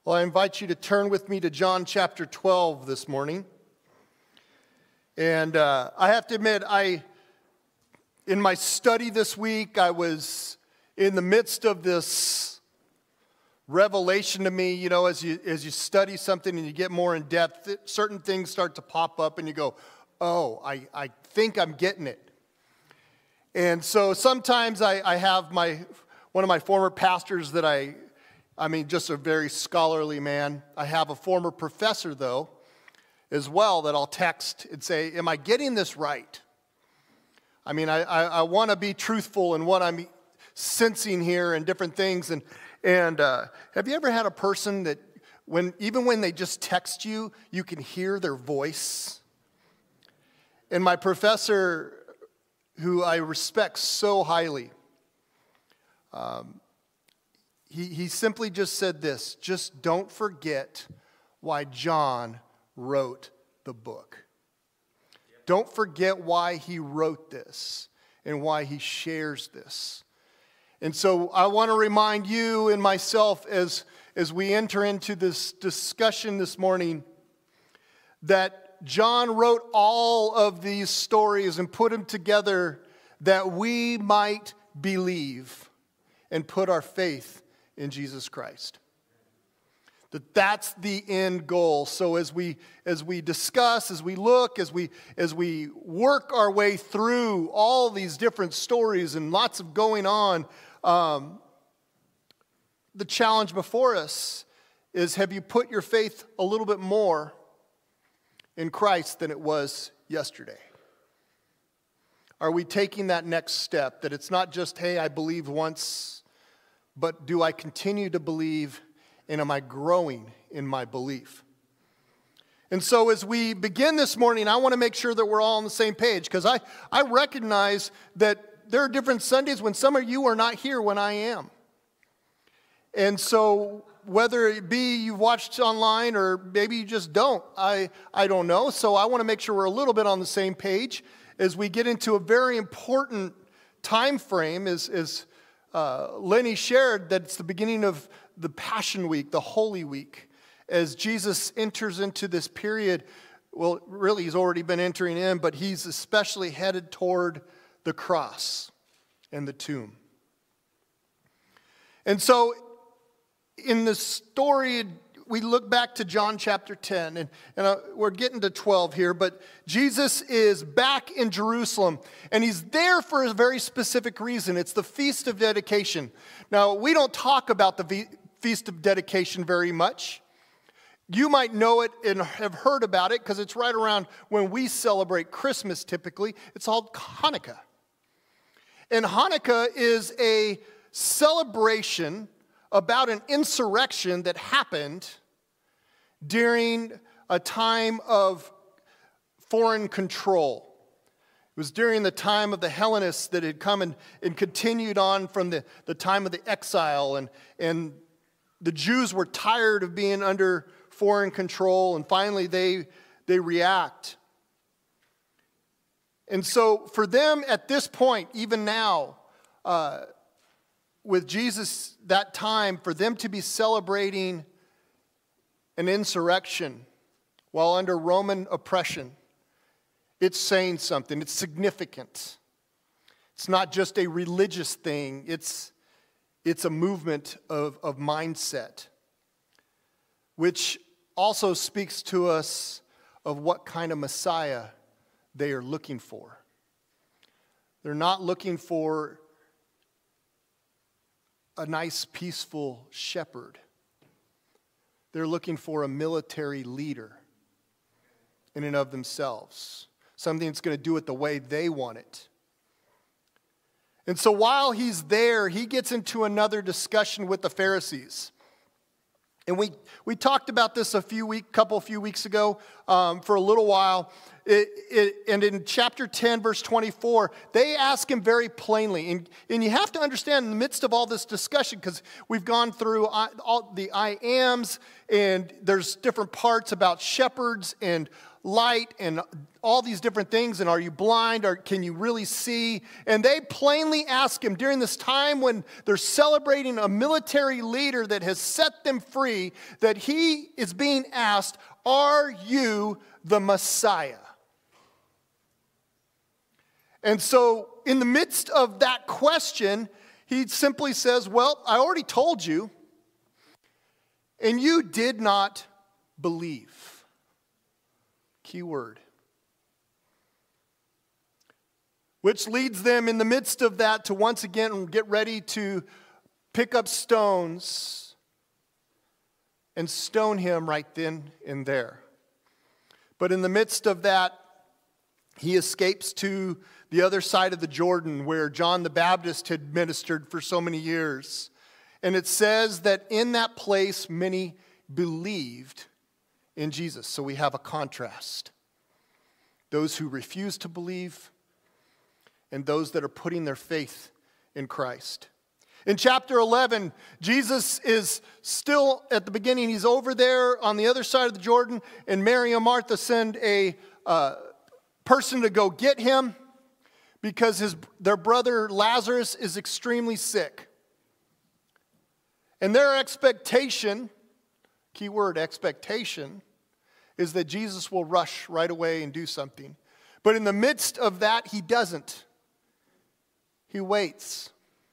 Well, I invite you to turn with me to John chapter 12 this morning. And I have to admit, in my study this week, I was in the midst of this revelation to me. You know, as you study something and you get more in depth, certain things start to pop up and you go, oh, I think I'm getting it. And so sometimes I have one of my former pastors that I mean, just a very scholarly man. I have a former professor, though, as well, that I'll text and say, am I getting this right? I mean, I want to be truthful in what I'm sensing here and different things. And have you ever had a person that even when they just text you, you can hear their voice? And my professor, who I respect so highly, he simply just said this: just don't forget why John wrote the book. Don't forget why he wrote this and why he shares this. And so I want to remind you and myself as we enter into this discussion this morning that John wrote all of these stories and put them together that we might believe and put our faith in Jesus Christ. That's the end goal. So as we discuss, as we look, as we work our way through all these different stories and lots of going on, the challenge before us is, have you put your faith a little bit more in Christ than it was yesterday? Are we taking that next step, that it's not just, hey, I believed once, but do I continue to believe, and am I growing in my belief? And so as we begin this morning, I want to make sure that we're all on the same page, because I recognize that there are different Sundays when some of you are not here when I am. And so whether it be you've watched online or maybe you just don't, I don't know. So I want to make sure we're a little bit on the same page as we get into a very important time frame, as Lenny shared, that it's the beginning of the Passion Week, the Holy Week, as Jesus enters into this period. Well, really, he's already been entering in, but he's especially headed toward the cross and the tomb. And so, in the story, we look back to John chapter 10, and we're getting to 12 here, but Jesus is back in Jerusalem, and he's there for a very specific reason. It's the Feast of Dedication. Now, we don't talk about the Feast of Dedication very much. You might know it and have heard about it because it's right around when we celebrate Christmas typically. It's called Hanukkah. And Hanukkah is a celebration about an insurrection that happened during a time of foreign control. It was during the time of the Hellenists that had come and continued on from the time of the exile, and the Jews were tired of being under foreign control, and finally they react. And so for them at this point, even now, with Jesus, that time, for them to be celebrating an insurrection while under Roman oppression, it's saying something. It's significant. It's not just a religious thing. It's a movement of mindset, which also speaks to us of what kind of Messiah they are looking for. They're not looking for a nice, peaceful shepherd. They're looking for a military leader in and of themselves. Something that's going to do it the way they want it. And so while he's there, he gets into another discussion with the Pharisees. And we talked about this a few weeks ago for a little while. and in chapter 10, verse 24, they ask him very plainly. And you have to understand in the midst of all this discussion, because we've gone through all the I ams, and there's different parts about shepherds and light and all these different things. And are you blind, or can you really see? And they plainly ask him during this time when they're celebrating a military leader that has set them free, that he is being asked, are you the Messiah? And so in the midst of that question, he simply says, well, I already told you, and you did not believe. Key word. Which leads them in the midst of that to once again get ready to pick up stones and stone him right then and there. But in the midst of that, he escapes to the other side of the Jordan where John the Baptist had ministered for so many years. And it says that in that place, many believed in Jesus. So we have a contrast. Those who refuse to believe and those that are putting their faith in Christ. In chapter 11, Jesus is still at the beginning. He's over there on the other side of the Jordan, and Mary and Martha send a person to go get him because their brother Lazarus is extremely sick. And their expectation, key word, expectation, is that Jesus will rush right away and do something. But in the midst of that, he doesn't. He waits.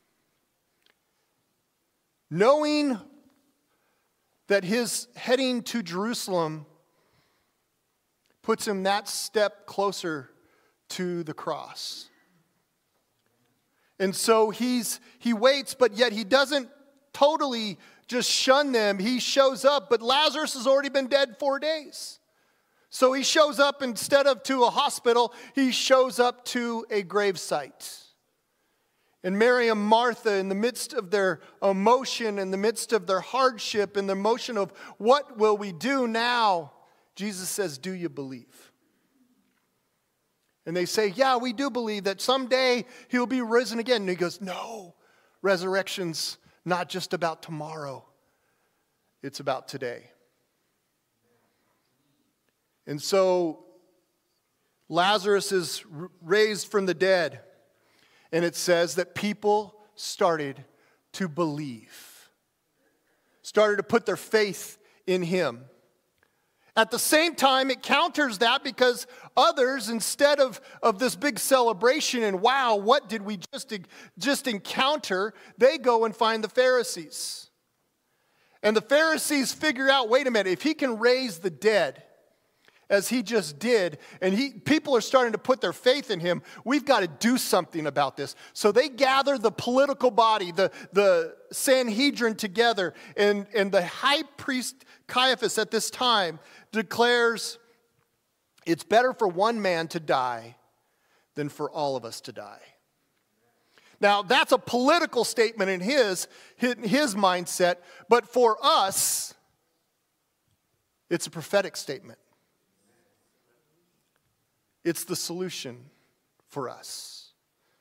Knowing that his heading to Jerusalem puts him that step closer to the cross. And so he waits, but yet he doesn't totally just shun them. He shows up, but Lazarus has already been dead 4 days. So he shows up instead of to a hospital, he shows up to a gravesite. And Mary and Martha, in the midst of their emotion, in the midst of their hardship, in the emotion of what will we do now, Jesus says, do you believe? And they say, yeah, we do believe that someday he'll be risen again. And he goes, no, resurrection's not just about tomorrow. It's about today. And so Lazarus is raised from the dead. And it says that people started to believe. Started to put their faith in him. At the same time, it counters that because others, instead of this big celebration and wow, what did we just encounter, they go and find the Pharisees. And the Pharisees figure out, wait a minute, if he can raise the dead, as he just did, and people are starting to put their faith in him, we've got to do something about this. So they gather the political body, the Sanhedrin together, and the high priest Caiaphas at this time declares, it's better for one man to die than for all of us to die. Now, that's a political statement in his mindset, but for us, it's a prophetic statement. It's the solution for us.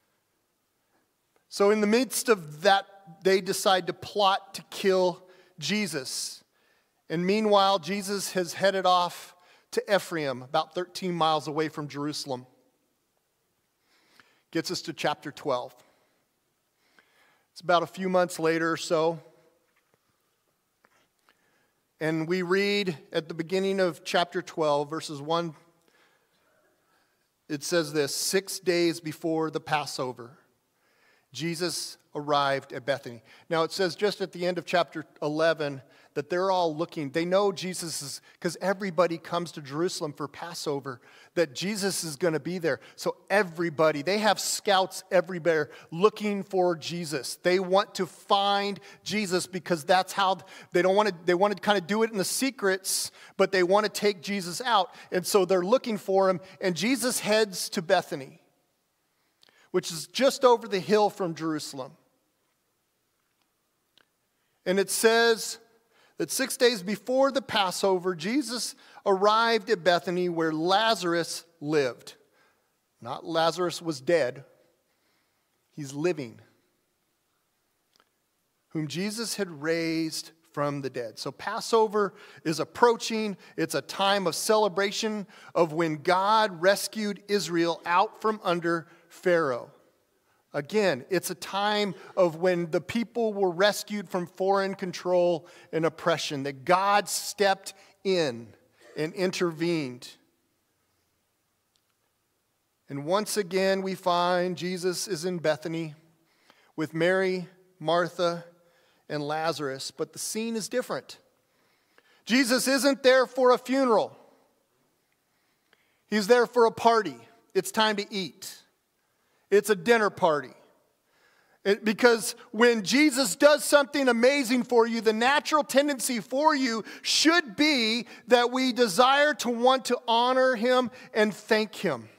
So in the midst of that, they decide to plot to kill Jesus. And meanwhile, Jesus has headed off to Ephraim, about 13 miles away from Jerusalem. Gets us to chapter 12. It's about a few months later or so. And we read at the beginning of chapter 12, verses 1. It says this, 6 days before the Passover, Jesus arrived at Bethany. Now it says just at the end of chapter 11 that they're all looking. They know Jesus is, because everybody comes to Jerusalem for Passover, that Jesus is going to be there. So everybody, they have scouts everywhere looking for Jesus. They want to find Jesus because that's how they want to kind of do it in the secrets, but they want to take Jesus out. And so they're looking for him, and Jesus heads to Bethany, which is just over the hill from Jerusalem. And it says that 6 days before the Passover, Jesus arrived at Bethany where Lazarus lived. Not Lazarus was dead. He's living. Whom Jesus had raised from the dead. So Passover is approaching. It's a time of celebration of when God rescued Israel out from under Pharaoh. Again, it's a time of when the people were rescued from foreign control and oppression, that God stepped in and intervened. And once again, we find Jesus is in Bethany with Mary, Martha, and Lazarus, but the scene is different. Jesus isn't there for a funeral. He's there for a party. It's time to eat. It's a dinner party. Because when Jesus does something amazing for you, the natural tendency for you should be that we desire to want to honor him and thank him.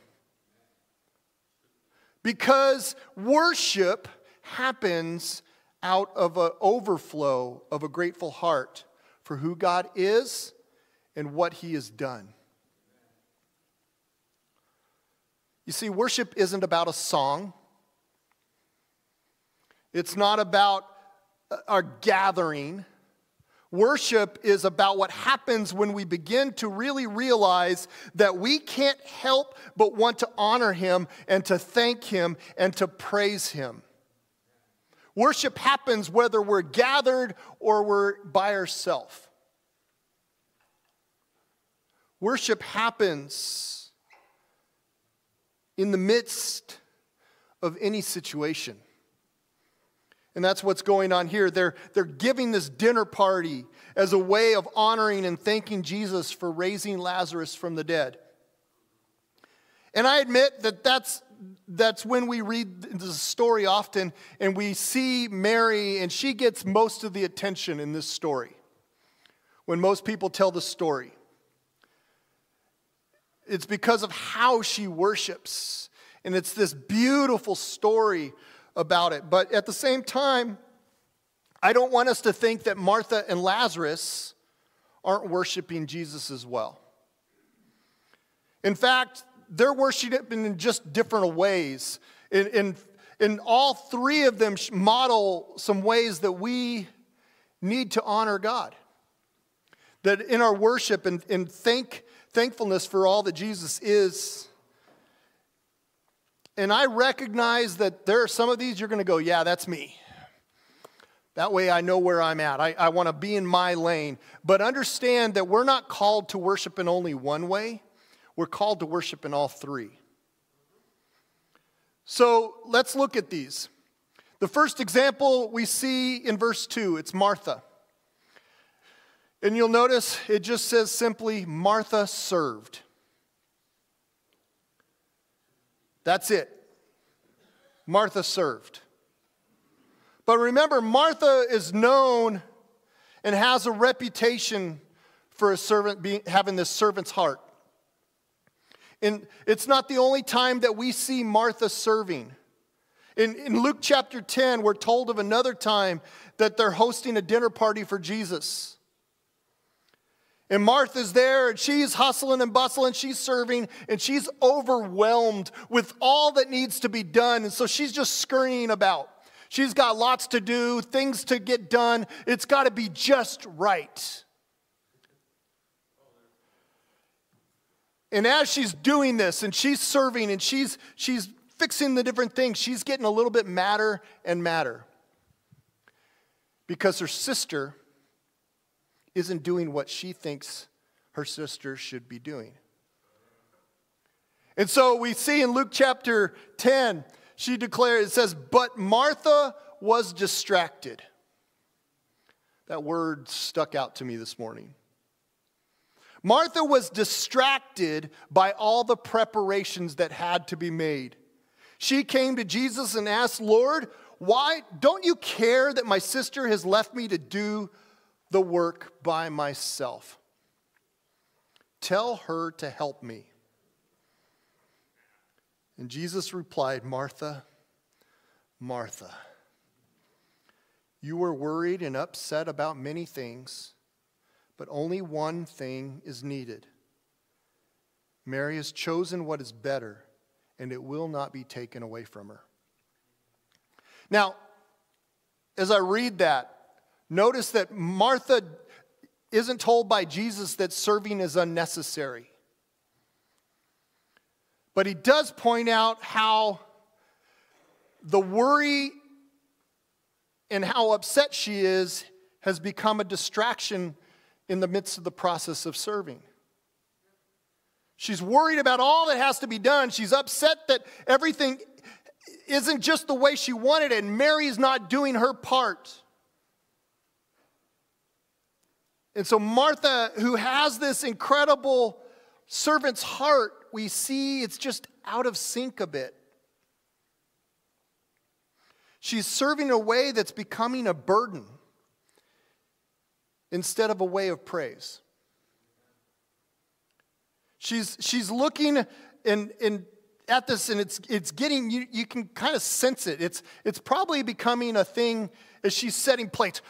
Because worship happens out of an overflow of a grateful heart for who God is and what he has done. You see, worship isn't about a song. It's not about our gathering. Worship is about what happens when we begin to really realize that we can't help but want to honor him and to thank him and to praise him. Worship happens whether we're gathered or we're by ourselves. Worship happens in the midst of any situation. And that's what's going on here. They're giving this dinner party as a way of honoring and thanking Jesus for raising Lazarus from the dead. And I admit that that's when we read the story often and we see Mary, and she gets most of the attention in this story. When most people tell the story, it's because of how she worships. And it's this beautiful story about it. But at the same time, I don't want us to think that Martha and Lazarus aren't worshiping Jesus as well. In fact, they're worshiping in just different ways. In all three of them model some ways that we need to honor God. That in our worship and thankfulness for all that Jesus is. And I recognize that there are some of these you're going to go, yeah, that's me. That way I know where I'm at. I want to be in my lane. But understand that we're not called to worship in only one way. We're called to worship in all three. So let's look at these. The first example we see in verse 2, it's Martha. And you'll notice it just says simply, Martha served. That's it. Martha served. But remember, Martha is known and has a reputation for a servant having this servant's heart. And it's not the only time that we see Martha serving. In Luke chapter 10, we're told of another time that they're hosting a dinner party for Jesus. And Martha's there, and she's hustling and bustling, she's serving, and she's overwhelmed with all that needs to be done. And so she's just scurrying about. She's got lots to do, things to get done. It's got to be just right. And as she's doing this, and she's serving, and she's fixing the different things, she's getting a little bit madder and madder. Because her sister isn't doing what she thinks her sister should be doing. And so we see in Luke chapter 10, she declares, it says, but Martha was distracted. That word stuck out to me this morning. Martha was distracted by all the preparations that had to be made. She came to Jesus and asked, Lord, why don't you care that my sister has left me to do the work by myself? Tell her to help me. And Jesus replied, Martha, Martha, you are worried and upset about many things, but only one thing is needed. Mary has chosen what is better, and it will not be taken away from her. Now, as I read that, notice that Martha isn't told by Jesus that serving is unnecessary. But he does point out how the worry and how upset she is has become a distraction in the midst of the process of serving. She's worried about all that has to be done. She's upset that everything isn't just the way she wanted it, and Mary's not doing her part. And so Martha, who has this incredible servant's heart, we see it's just out of sync a bit. She's serving in a way that's becoming a burden instead of a way of praise. She's looking at this, and it's getting, you can kind of sense it. It's probably becoming a thing as she's setting plates.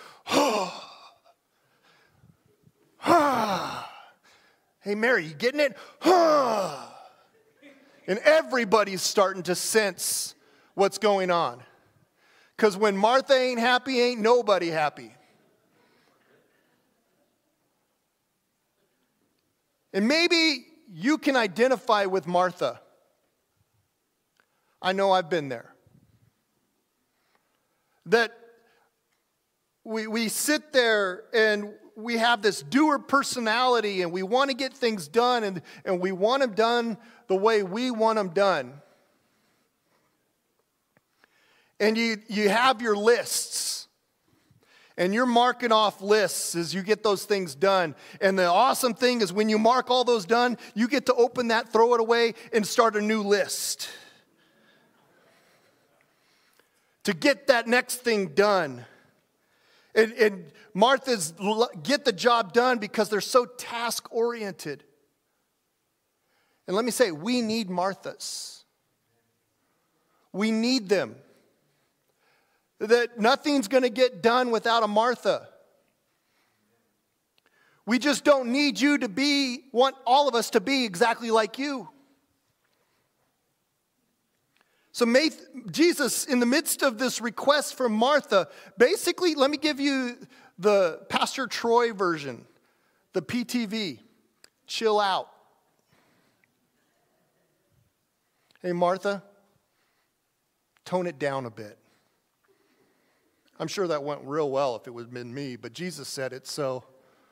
Hey, Mary, you getting it? And everybody's starting to sense what's going on. Because when Martha ain't happy, ain't nobody happy. And maybe you can identify with Martha. I know I've been there. That we sit there and we have this doer personality, and we want to get things done, and we want them done the way we want them done. And you have your lists, and you're marking off lists as you get those things done. And the awesome thing is when you mark all those done, you get to open that, throw it away, and start a new list to get that next thing done. And Martha's get the job done because they're so task-oriented. And let me say, we need Marthas. We need them. That nothing's going to get done without a Martha. We just don't need you to want all of us to be exactly like you. So Jesus, in the midst of this request from Martha, basically, let me give you the Pastor Troy version, the PTV. Chill out. Hey, Martha, tone it down a bit. I'm sure that went real well if it would have been me, but Jesus said it, so.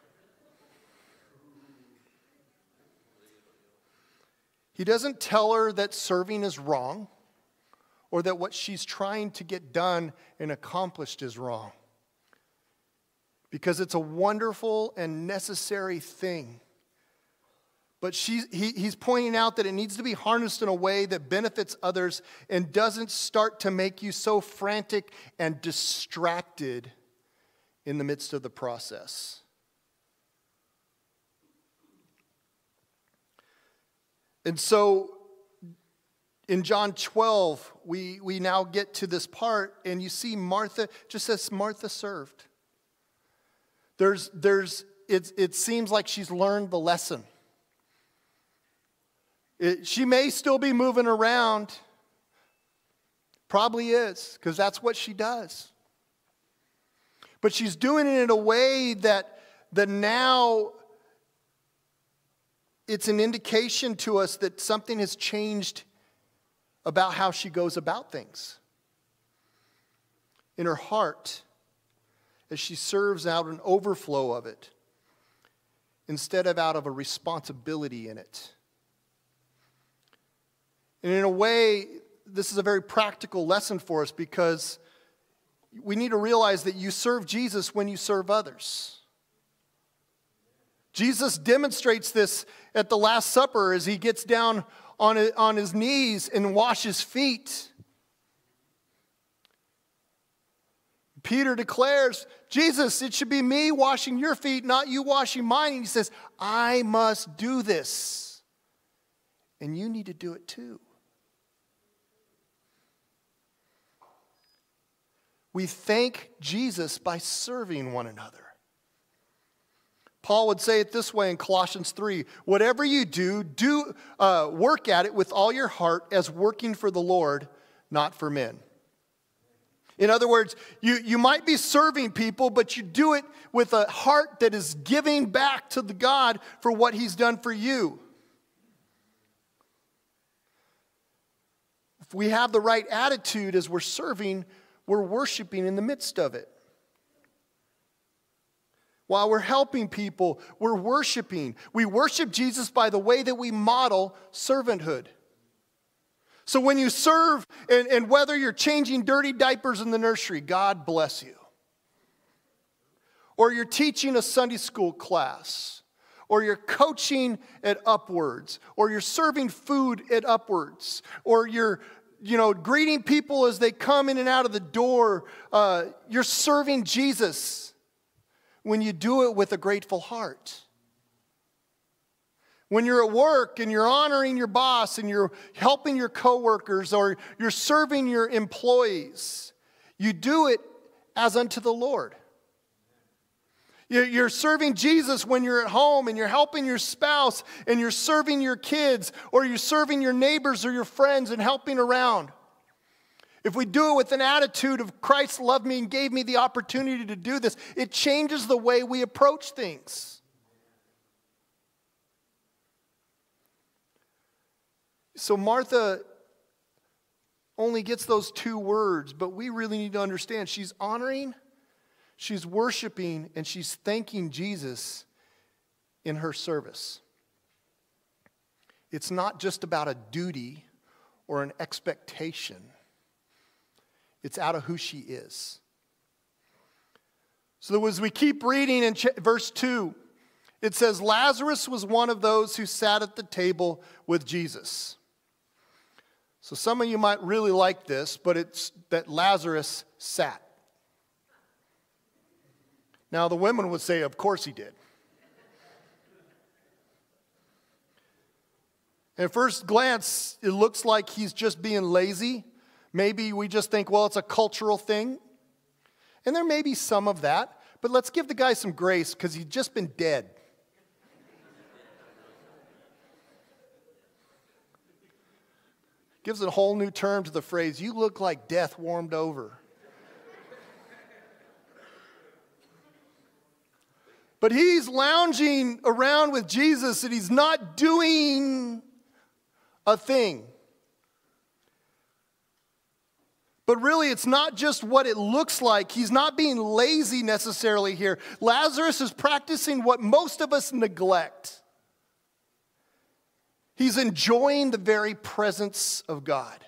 He doesn't tell her that serving is wrong or that what she's trying to get done and accomplished is wrong. Because it's a wonderful and necessary thing. But he's pointing out that it needs to be harnessed in a way that benefits others and doesn't start to make you so frantic and distracted in the midst of the process. And so in John 12, we now get to this part, and you see Martha, just says Martha served. It seems like she's learned the lesson. She may still be moving around. Probably is, because that's what she does. But she's doing it in a way that now it's an indication to us that something has changed about how she goes about things. In her heart, as she serves out an overflow of it, instead of out of a responsibility in it. And in a way, this is a very practical lesson for us because we need to realize that you serve Jesus when you serve others. Jesus demonstrates this at the Last Supper as he gets down on his knees and washes feet. Peter declares, Jesus, it should be me washing your feet, not you washing mine. And he says, I must do this. And you need to do it too. We thank Jesus by serving one another. Paul would say it this way in Colossians 3, whatever you do, work at it with all your heart as working for the Lord, not for men. In other words, you might be serving people, but you do it with a heart that is giving back to the God for what he's done for you. If we have the right attitude as we're serving, we're worshiping in the midst of it. While we're helping people, we're worshiping. We worship Jesus by the way that we model servanthood. So when you serve, and whether you're changing dirty diapers in the nursery, God bless you. Or you're teaching a Sunday school class, or you're coaching at Upwards, or you're serving food at Upwards, or you're greeting people as they come in and out of the door, you're serving Jesus when you do it with a grateful heart. When you're at work and you're honoring your boss and you're helping your coworkers or you're serving your employees, you do it as unto the Lord. You're serving Jesus when you're at home and you're helping your spouse and you're serving your kids or you're serving your neighbors or your friends and helping around. If we do it with an attitude of Christ loved me and gave me the opportunity to do this, it changes the way we approach things. So Martha only gets those 2 words, but we really need to understand she's honoring, she's worshiping, and she's thanking Jesus in her service. It's not just about a duty or an expectation. It's out of who she is. So as we keep reading in verse 2, it says, Lazarus was one of those who sat at the table with Jesus. So some of you might really like this, but it's that Lazarus sat. Now the women would say, of course he did. At first glance, it looks like he's just being lazy. Maybe we just think, well, it's a cultural thing. And there may be some of that, but let's give the guy some grace because he's just been dead. Gives a whole new term to the phrase, you look like death warmed over. But he's lounging around with Jesus and he's not doing a thing. But really, it's not just what it looks like. He's not being lazy necessarily here. Lazarus is practicing what most of us neglect. He's enjoying the very presence of God.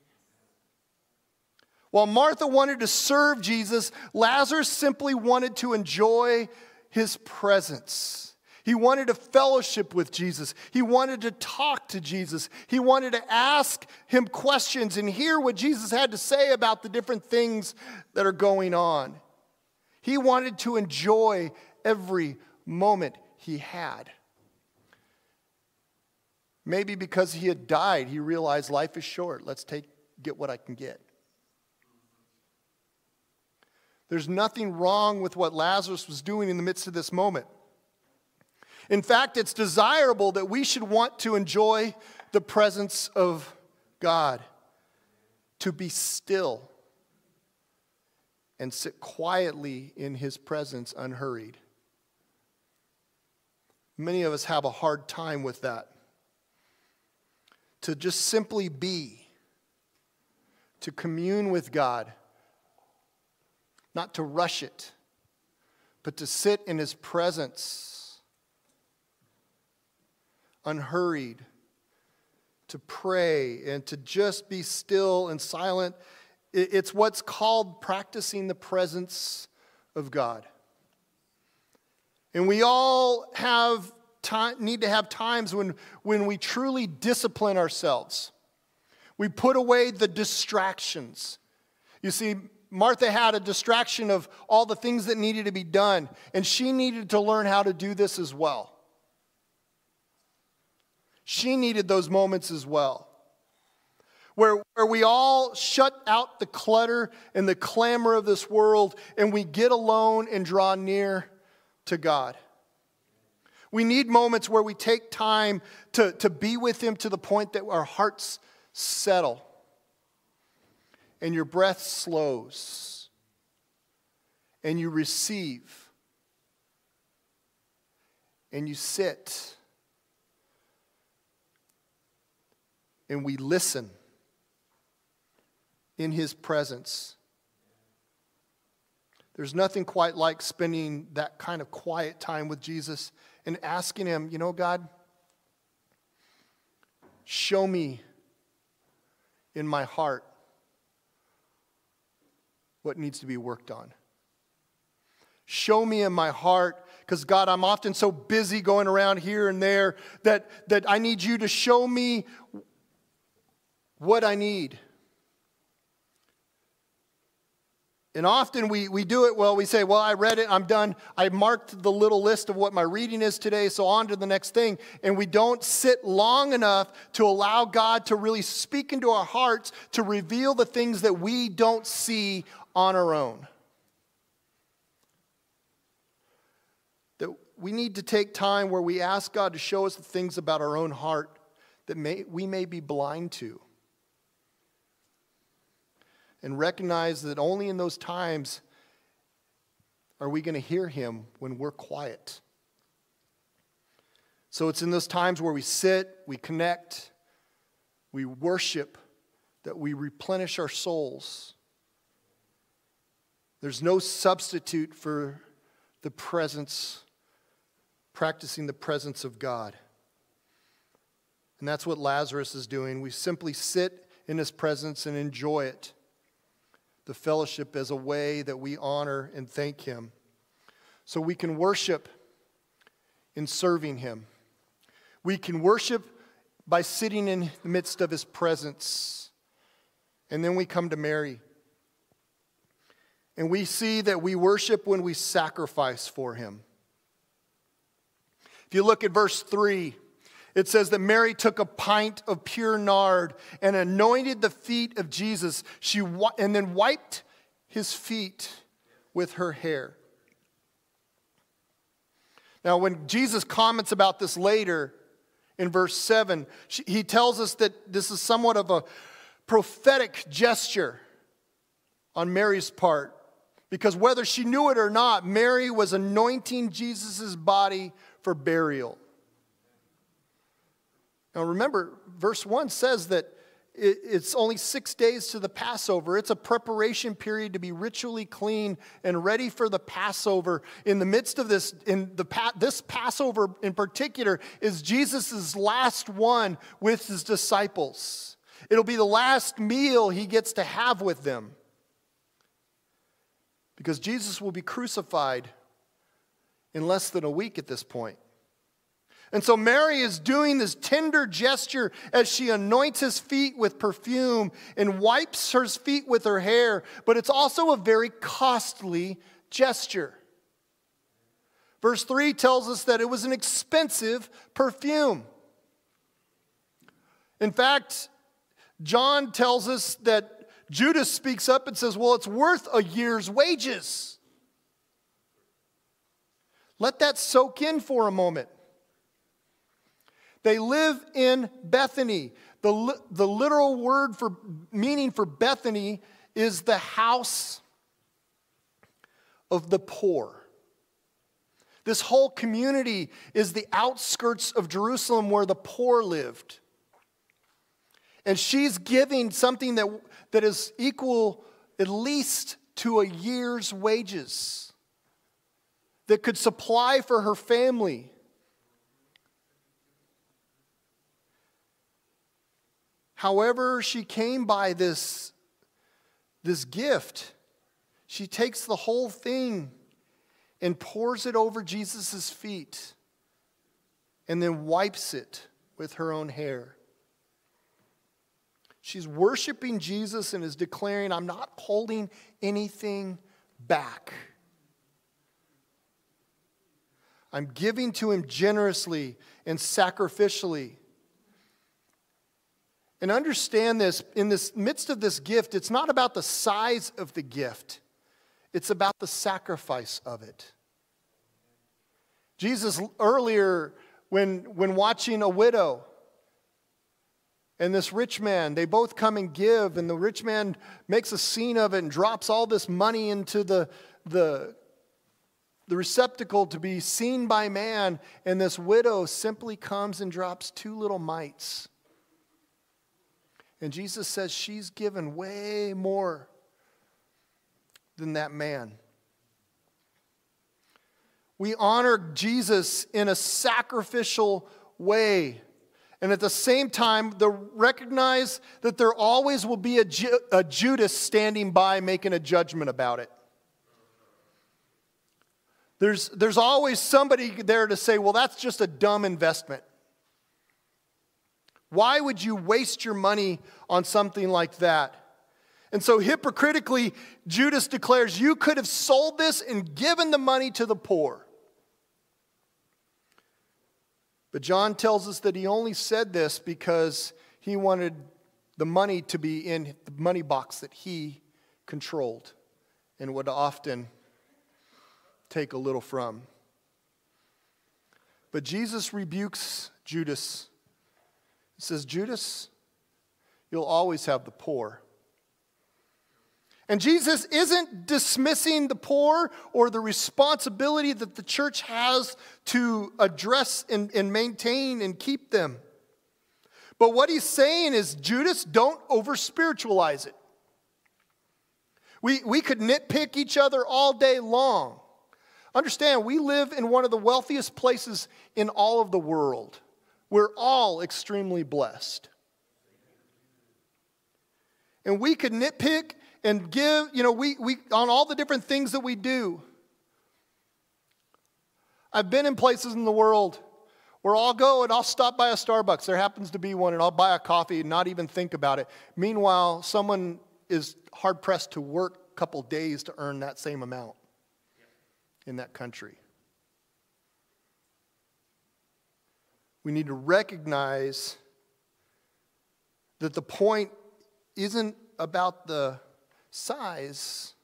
While Martha wanted to serve Jesus, Lazarus simply wanted to enjoy his presence. He wanted to fellowship with Jesus. He wanted to talk to Jesus. He wanted to ask him questions and hear what Jesus had to say about the different things that are going on. He wanted to enjoy every moment he had. Maybe because he had died, he realized life is short. Let's get what I can get. There's nothing wrong with what Lazarus was doing in the midst of this moment. In fact, it's desirable that we should want to enjoy the presence of God, to be still and sit quietly in his presence unhurried. Many of us have a hard time with that. To just simply be, to commune with God, not to rush it, but to sit in his presence, unhurried, to pray and to just be still and silent. It's what's called practicing the presence of God. And we all need to have times when we truly discipline ourselves. We put away the distractions. You see, Martha had a distraction of all the things that needed to be done, and she needed to learn how to do this as well. She needed those moments as well, where we all shut out the clutter and the clamor of this world, and we get alone and draw near to God. We need moments where we take time to be with Him to the point that our hearts settle and your breath slows and you receive and you sit and we listen in His presence. There's nothing quite like spending that kind of quiet time with Jesus and asking Him, you know, God, show me in my heart what needs to be worked on. Show me in my heart, because God, I'm often so busy going around here and there that I need you to show me what I need. And often we do it well. We say, well, I read it, I'm done. I marked the little list of what my reading is today, so on to the next thing. And we don't sit long enough to allow God to really speak into our hearts, to reveal the things that we don't see on our own. That we need to take time where we ask God to show us the things about our own heart that we may be blind to. And recognize that only in those times are we going to hear Him when we're quiet. So it's in those times where we sit, we connect, we worship, that we replenish our souls. There's no substitute for the presence, practicing the presence of God. And that's what Lazarus is doing. We simply sit in His presence and enjoy it. The fellowship as a way that we honor and thank Him. So we can worship in serving Him. We can worship by sitting in the midst of His presence. And then we come to Mary. And we see that we worship when we sacrifice for Him. If you look at verse 3, it says that Mary took a pint of pure nard and anointed the feet of Jesus. And then wiped His feet with her hair. Now, when Jesus comments about this later in verse 7, he tells us that this is somewhat of a prophetic gesture on Mary's part. Because whether she knew it or not, Mary was anointing Jesus' body for burial. Now remember, verse 1 says that it's only 6 days to the Passover. It's a preparation period to be ritually clean and ready for the Passover. In the midst of this, this Passover in particular is Jesus' last one with His disciples. It'll be the last meal He gets to have with them. Because Jesus will be crucified in less than a week at this point. And so Mary is doing this tender gesture as she anoints His feet with perfume and wipes His feet with her hair. But it's also a very costly gesture. Verse 3 tells us that it was an expensive perfume. In fact, John tells us that Judas speaks up and says, well, it's worth a year's wages. Let that soak in for a moment. They live in Bethany. The literal word for meaning for Bethany is the house of the poor. This whole community is the outskirts of Jerusalem where the poor lived. And she's giving something that is equal at least to a year's wages that could supply for her family. However she came by this gift, she takes the whole thing and pours it over Jesus' feet and then wipes it with her own hair. She's worshiping Jesus and is declaring, I'm not holding anything back. I'm giving to Him generously and sacrificially. And understand this, in this midst of this gift, it's not about the size of the gift. It's about the sacrifice of it. Jesus earlier, when watching a widow and this rich man, they both come and give, and the rich man makes a scene of it and drops all this money into the receptacle to be seen by man, and this widow simply comes and drops 2 little mites. And Jesus says she's given way more than that man. We honor Jesus in a sacrificial way. And at the same time, recognize that there always will be a Judas standing by making a judgment about it. There's always somebody there to say, well, that's just a dumb investment. Why would you waste your money on something like that? And so hypocritically, Judas declares, you could have sold this and given the money to the poor. But John tells us that he only said this because he wanted the money to be in the money box that he controlled and would often take a little from. But Jesus rebukes Judas. He says, Judas, you'll always have the poor. And Jesus isn't dismissing the poor or the responsibility that the church has to address and maintain and keep them. But what he's saying is, Judas, don't over-spiritualize it. We could nitpick each other all day long. Understand, we live in one of the wealthiest places in all of the world. We're all extremely blessed. And we could nitpick and give, we on all the different things that we do. I've been in places in the world where I'll go and I'll stop by a Starbucks. There happens to be one, and I'll buy a coffee and not even think about it. Meanwhile, someone is hard-pressed to work a couple days to earn that same amount in that country. We need to recognize that the point isn't about the size.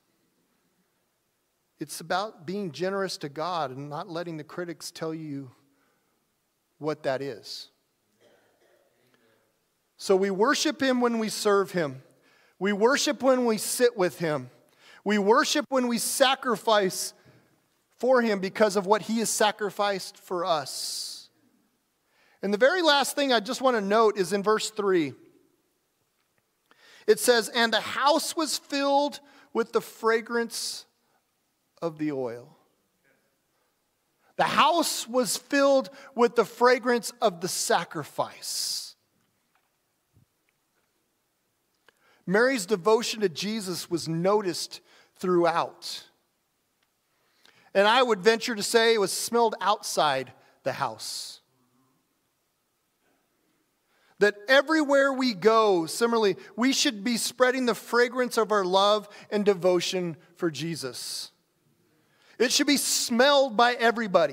It's about being generous to God and not letting the critics tell you what that is. So we worship Him when we serve Him. We worship when we sit with Him. We worship when we sacrifice for Him because of what He has sacrificed for us. And the very last thing I just want to note is in verse 3. It says, and the house was filled with the fragrance of the oil. The house was filled with the fragrance of the sacrifice. Mary's devotion to Jesus was noticed throughout. And I would venture to say it was smelled outside the house. That everywhere we go, similarly, we should be spreading the fragrance of our love and devotion for Jesus. It should be smelled by everybody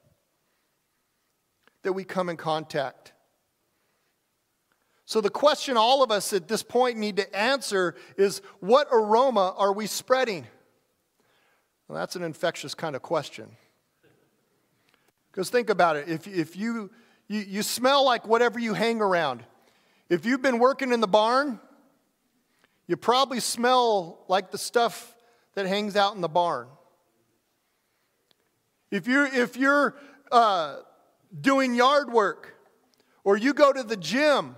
that we come in contact. So the question all of us at this point need to answer is, what aroma are we spreading? Well, that's an infectious kind of question. Because think about it. If you smell like whatever you hang around. If you've been working in the barn, you probably smell like the stuff that hangs out in the barn. If you're doing yard work, or you go to the gym,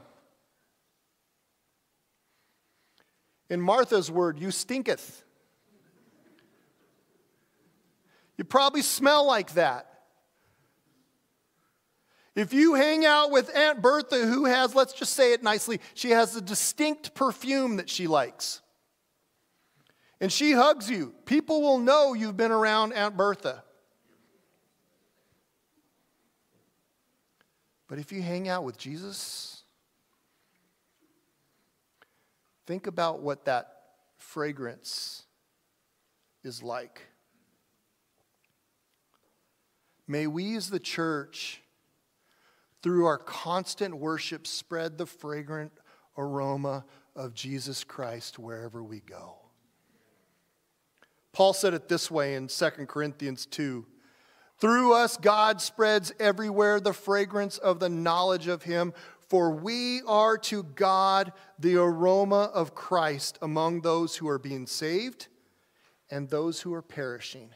in Martha's word, you stinketh. You probably smell like that. If you hang out with Aunt Bertha, who has, let's just say it nicely, she has a distinct perfume that she likes. And she hugs you. People will know you've been around Aunt Bertha. But if you hang out with Jesus, think about what that fragrance is like. May we as the church, through our constant worship, spread the fragrant aroma of Jesus Christ wherever we go. Paul said it this way in 2 Corinthians 2. Through us, God spreads everywhere the fragrance of the knowledge of him. For we are to God the aroma of Christ among those who are being saved and those who are perishing.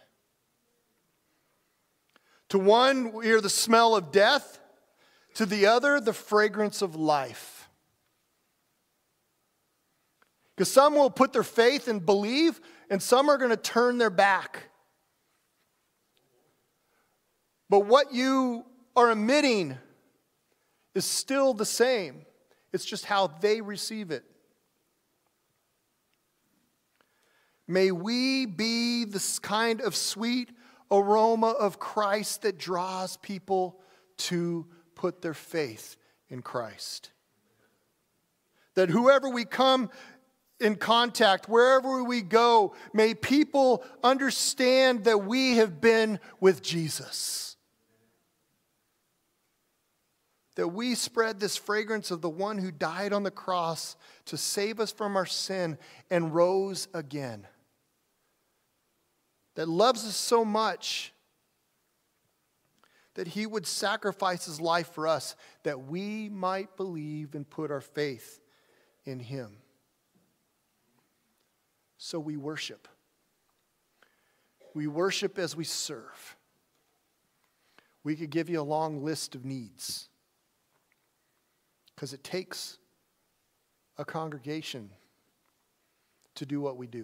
To one, we are the smell of death. To the other, the fragrance of life. Because some will put their faith and believe, and some are going to turn their back. But what you are emitting is still the same. It's just how they receive it. May we be this kind of sweet aroma of Christ that draws people to put their faith in Christ. That whoever we come in contact, wherever we go, may people understand that we have been with Jesus. That we spread this fragrance of the one who died on the cross to save us from our sin and rose again. That loves us so much that he would sacrifice his life for us, that we might believe and put our faith in him. So we worship. We worship as we serve. We could give you a long list of needs, because it takes a congregation to do what we do.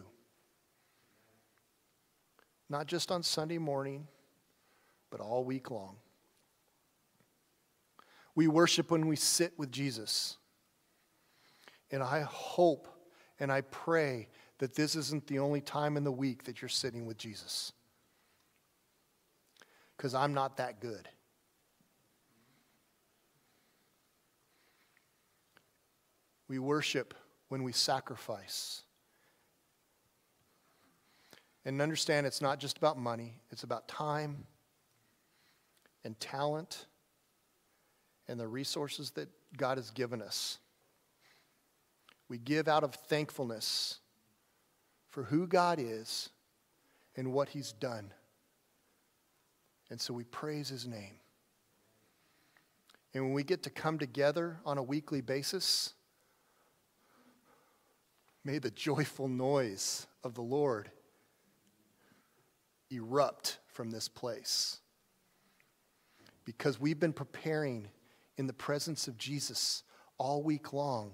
Not just on Sunday morning, but all week long. We worship when we sit with Jesus. And I hope and I pray that this isn't the only time in the week that you're sitting with Jesus. Because I'm not that good. We worship when we sacrifice. And understand it's not just about money. It's about time and talent and the resources that God has given us. We give out of thankfulness for who God is and what he's done. And so we praise his name. And when we get to come together on a weekly basis, may the joyful noise of the Lord erupt from this place. Because we've been preparing in the presence of Jesus all week long.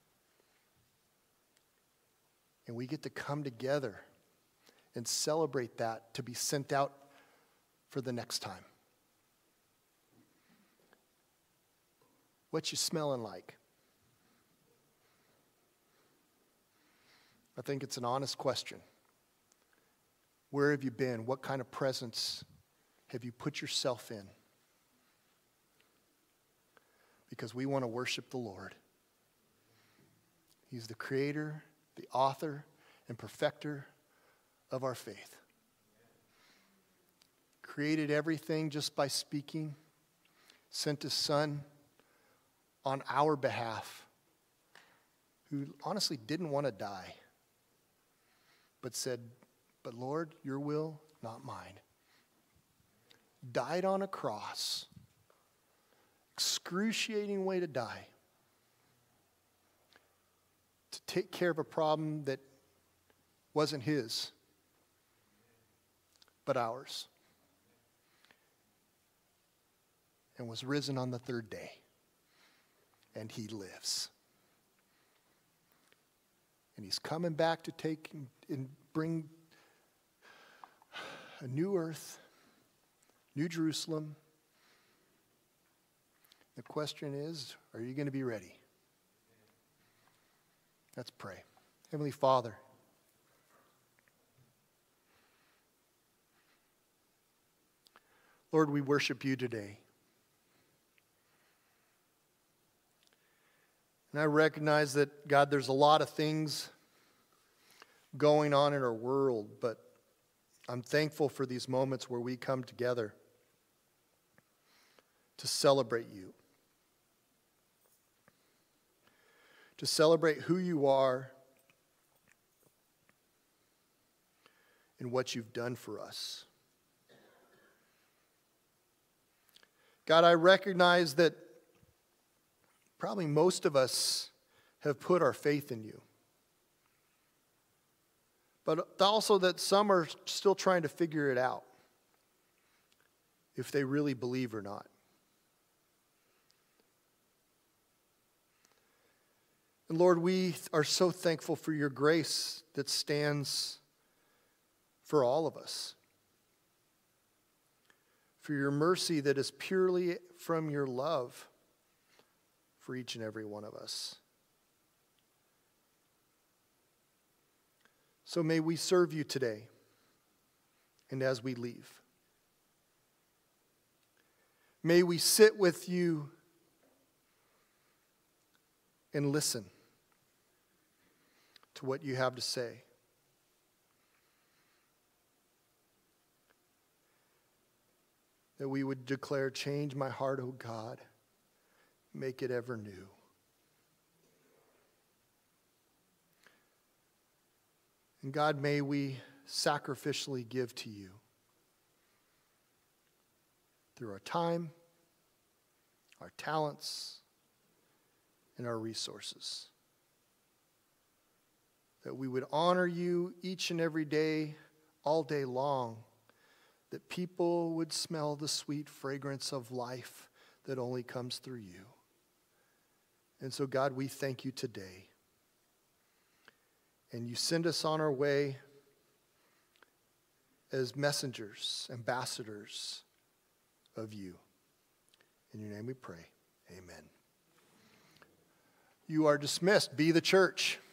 And we get to come together and celebrate that to be sent out for the next time. What you smelling like? I think it's an honest question. Where have you been? What kind of presence have you put yourself in? Because we want to worship the Lord. He's the creator, the author, and perfecter of our faith. Created everything just by speaking, sent his son on our behalf, who honestly didn't want to die, but said, "But Lord, your will, not mine." Died on a cross. Excruciating way to die. To take care of a problem that wasn't his, but ours. And was risen on the third day. And he lives. And he's coming back to take and bring a new earth, New Jerusalem. The question is, are you going to be ready? Let's pray. Heavenly Father, Lord, we worship you today. And I recognize that, God, there's a lot of things going on in our world, but I'm thankful for these moments where we come together to celebrate you. To celebrate who you are and what you've done for us. God, I recognize that probably most of us have put our faith in you. But also that some are still trying to figure it out, if they really believe or not. And Lord, we are so thankful for your grace that stands for all of us. For your mercy that is purely from your love for each and every one of us. So may we serve you today and as we leave. May we sit with you and listen to what you have to say. That we would declare, change my heart, O God, make it ever new. And God, may we sacrificially give to you through our time, our talents, and our resources. That we would honor you each and every day, all day long, that people would smell the sweet fragrance of life that only comes through you. And so, God, we thank you today. And you send us on our way as messengers, ambassadors of you. In your name we pray. Amen. You are dismissed. Be the church.